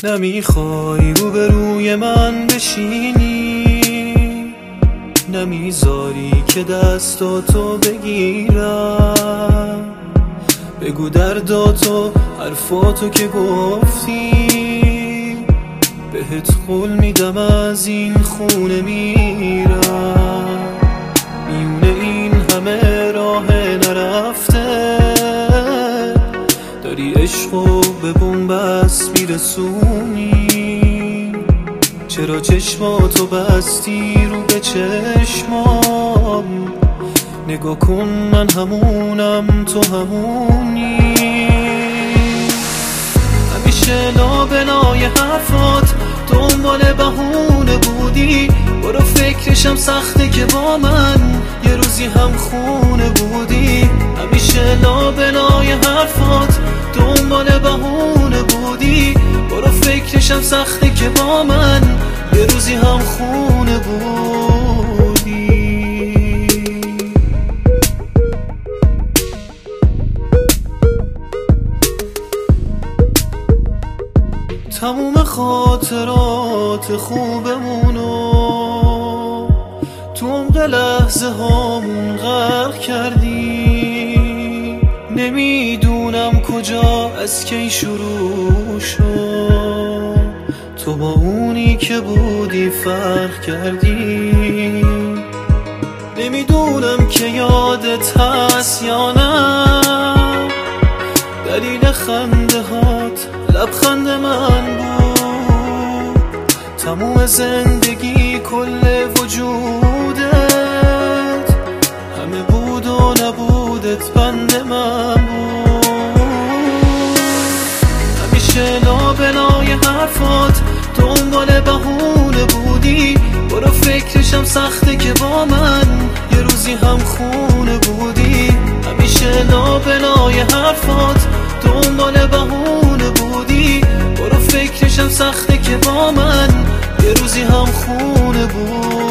نمیخوای روبروی من بشینی، نمیذاری که دستاتو بگیرم. بگو درداتو، حرفاتو که گفتی، بهت قول میدم از این خونه میرم. میونه این همه راه نرفته، داری عشقو به بنبست میرسونی. چرا چشماتو بستی رو به چشمام؟ نگاه کن من همونم تو همونی. همیشه لابلای حرفات دنبال بهونه بودی، برو فکرشم سخته که با من یه روزی هم خونه بودی. همیشه لابلای حرفات دنبال بهونه بودی، برو فکرشم سخته که با من یه روزی هم خونه بودی. تموم خاطرات خوبمونو تو عمق لحظه هامون غرق کردی. نمیدونم کجا از کی شروع شد، تو با اونی که بودی فرق کردی. نمیدونم که یادت هست یا نه، دلیل خنده هات لبخند من بود. تموم زندگی کل وجودت همه بود و نبودت بند من بود. همیشه لابلای حرفات دنبال بهونه بودی، برو فکرشم سخته که با من یه روزی هم خونه بودی. همیشه لابلای حرفات دنبال بهونه بودی، برو فکرشم سخته که با من یه روزی هم خونه بود.